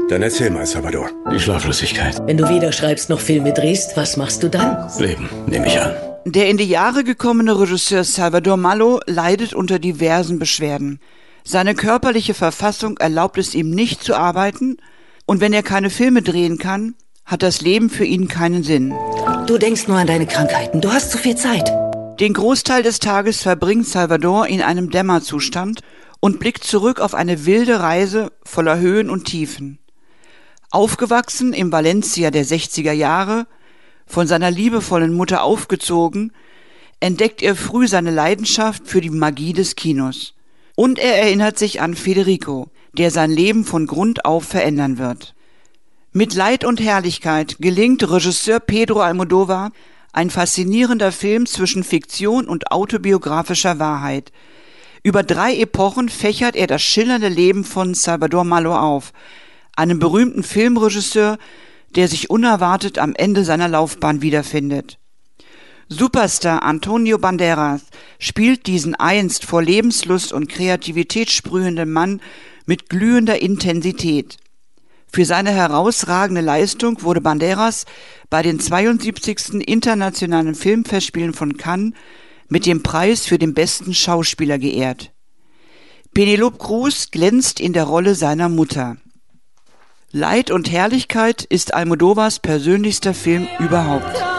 Dann erzähl mal, Salvador. Die Schlaflosigkeit. Wenn du weder schreibst noch Filme drehst, was machst du dann? Leben, nehme ich an. Der in die Jahre gekommene Regisseur Salvador Mallo leidet unter diversen Beschwerden. Seine körperliche Verfassung erlaubt es ihm nicht zu arbeiten, und wenn er keine Filme drehen kann, hat das Leben für ihn keinen Sinn. Du denkst nur an deine Krankheiten, du hast zu viel Zeit. Den Großteil des Tages verbringt Salvador in einem Dämmerzustand und blickt zurück auf eine wilde Reise voller Höhen und Tiefen. Aufgewachsen im Valencia der 60er Jahre, von seiner liebevollen Mutter aufgezogen, entdeckt er früh seine Leidenschaft für die Magie des Kinos. Und er erinnert sich an Federico, der sein Leben von Grund auf verändern wird. Mit Leid und Herrlichkeit gelingt Regisseur Pedro Almodóvar ein faszinierender Film zwischen Fiktion und autobiografischer Wahrheit. Über 3 Epochen fächert er das schillernde Leben von Salvador Mallo auf, einem berühmten Filmregisseur, der sich unerwartet am Ende seiner Laufbahn wiederfindet. Superstar Antonio Banderas spielt diesen einst vor Lebenslust und Kreativität sprühenden Mann mit glühender Intensität. Für seine herausragende Leistung wurde Banderas bei den 72. Internationalen Filmfestspielen von Cannes mit dem Preis für den besten Schauspieler geehrt. Penélope Cruz glänzt in der Rolle seiner Mutter. Leid und Herrlichkeit ist Almodóvars persönlichster Film überhaupt.